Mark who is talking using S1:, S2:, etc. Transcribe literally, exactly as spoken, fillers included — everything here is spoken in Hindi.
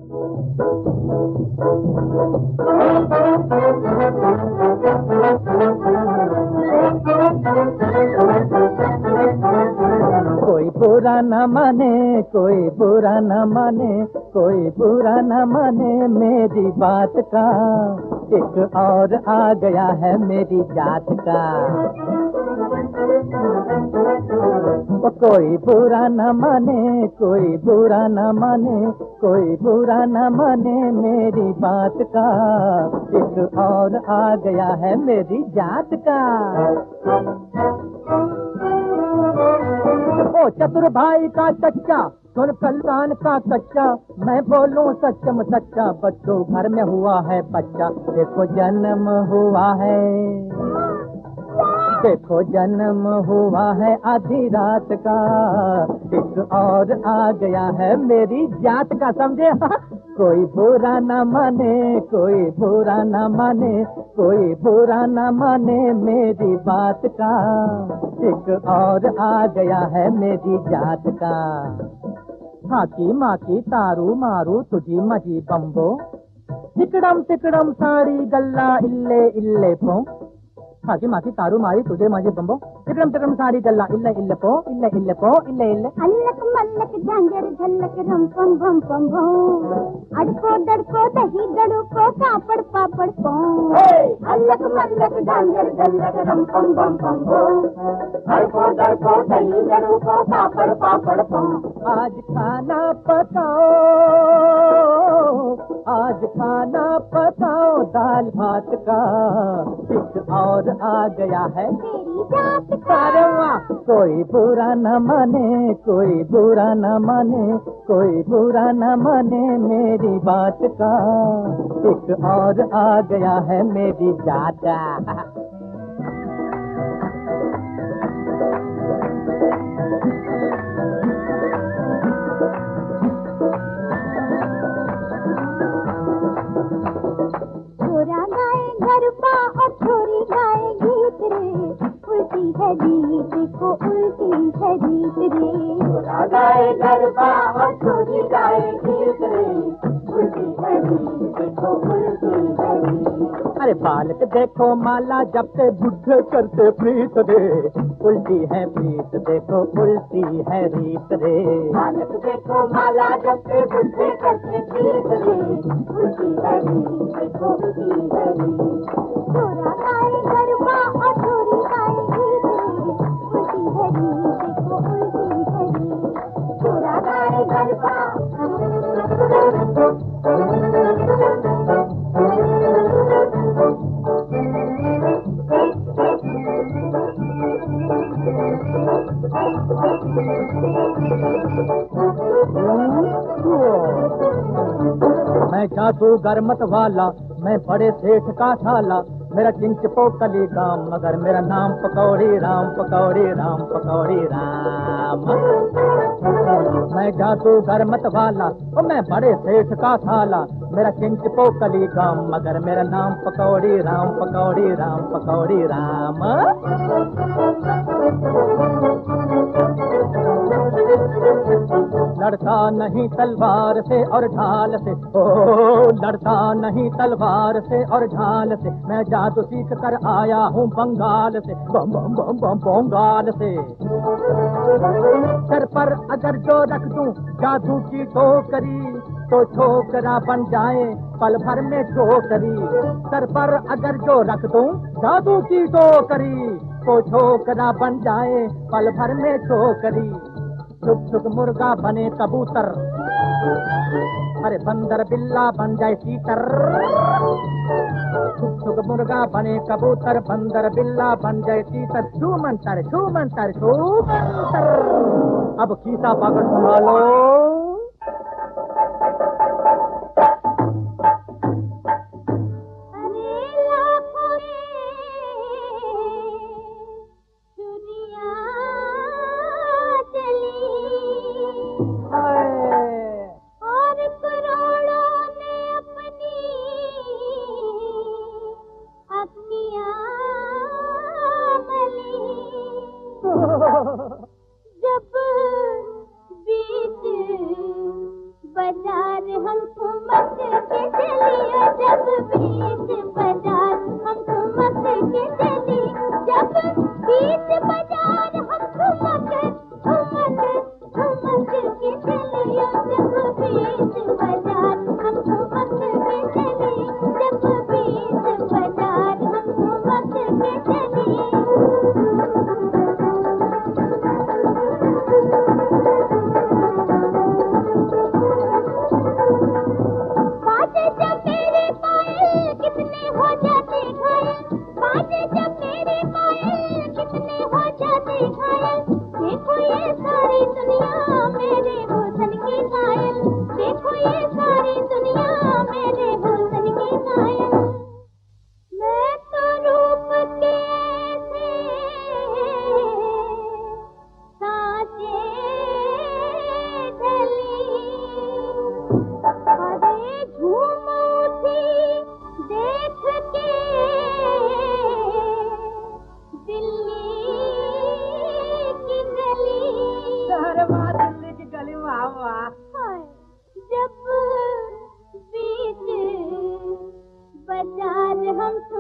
S1: कोई बुरा न माने, कोई बुरा न माने, कोई बुरा न माने मेरी बात का। एक और आ गया है मेरी जात का। कोई बुरा न माने, कोई बुरा न माने, कोई बुरा न माने मेरी बात का। एक और आ गया है मेरी जात का। ओ चतुर भाई का चच्चा, सुन कल्याण का कच्चा, मैं बोलूं सच्चम सच्चा, बच्चों घर में हुआ है बच्चा। देखो जन्म हुआ है, देखो जन्म हुआ है आधी रात का। एक और आ गया है मेरी जात का, समझे? कोई बुरा न माने, कोई बुरा न माने, कोई बुरा न माने मेरी बात का। एक और आ गया है मेरी जात का। हाकी माकी तारू मारू तुझी मजी बम्बो, तिकड़म तिकड़म साड़ी गल्ला इल्ले इल्ले पो। हाकी माकी तारू मारी तुझे मजी बम्बो, तिकड़म तिकड़म साड़ी गल्ला इल्ले इल्ले पो, इल्ले इल्ले पो, इल्ले इल्ले।
S2: अल्लक मल्लक झांझर झल्लक रम पम भम पम भो, अड़को दड़को दही दड़को पापड़ पापड़ पो। अल्लक मल्लक झांझर झल्लक रम पम भम पम भो, अड़को दड़को दही दड़को पापड़ पापड़ पो।
S1: आज खाना पकाओ, आज खाना पकाओ दाल भात का। एक और आ गया है
S2: तेरी जात का।
S1: अरे वाह! कोई बुरा न माने, कोई बुरा न माने, कोई बुरा न माने मेरी बात का। एक और आ गया है मेरी जात का।
S2: छोरा गाए गरबा और छोरी गाए गीत रे, उल्टी है रीत को उल्टी है रीत रे। छोरा गाए गरबा और छोरी गाए गीत रे, उल्टी है रीत को उल्टी है रीत।
S1: अरे बालक देखो माला जपते बुढ़े करते प्रीत रे, उल्टी है प्रीत देखो उल्टी है रीत रे।
S2: बालक देखो माला जपते बुढ़े करते प्रीत रे, उल्टी है रीत देखो उल्टी है रीत। छोरा गाए गरबा और छोरी गाए गीत रे, उल्टी है रीत देखो उल्टी है रीत। छोरा गाए गरबा
S1: मैं जादूगर मत वाला, मैं बड़े सेठ का थाला, मेरा चिंच पोकली गाम, मगर मेरा नाम पकौड़ी राम, पकौड़ी राम, पकौड़ी राम। मैं जादूगर मत वाला, ओ मैं बड़े सेठ का थाला, मेरा चिंच पोकली गाम, मगर मेरा नाम पकौड़ी राम, पकौड़ी राम, पकौड़ी राम। लड़ता नहीं तलवार से और ढाल से, ओ लड़ता नहीं तलवार से और ढाल से, मैं जादू सीख कर आया हूँ बंगाल से, बम बम बम बम बंगाल से। सर पर अगर जो रख दूं जादू की टोकरी, तो छोकरा बन जाए पल भर में छोकरी। सर पर अगर जो रख दूं जादू की टोकरी, तो छोकरा बन जाए पल भर में छोकरी। छुक छुक मुर्गा बने कबूतर, अरे बंदर बिल्ला बन जाए तीतर। छुक छुक मुर्गा बने कबूतर, बंदर बिल्ला बन जाए तीतर। छू मंतर छू मंतर छू मंतर। अब खीसा पकड़ संभालो।
S2: जब बीच बाजार हम ठुमक के चलिए जब बीच बाजार हम ठुमक के चली जब बीच बाजार हम ठुमक ठुमक ठुमक के चलिए जब बीच बाजार हम ठुमक के चली जब बीच बाजार हम ठुमक के चली जब मेरे पायल कितने हो जाते घायल बाजे जब मेरे पायल कितने हो जाते घायल देखो ये सारी दुनिया मेरे हुस्न की घायल देखो ये सारी दुनिया मेरे हुस्न की घायल मैं तो रूप के ऐसे सांचे ढली झूम उठी देख के दिल्ली की गली
S1: अरे वाह दिल्ली की गली वाह वाह
S2: जब बीच बाजार हम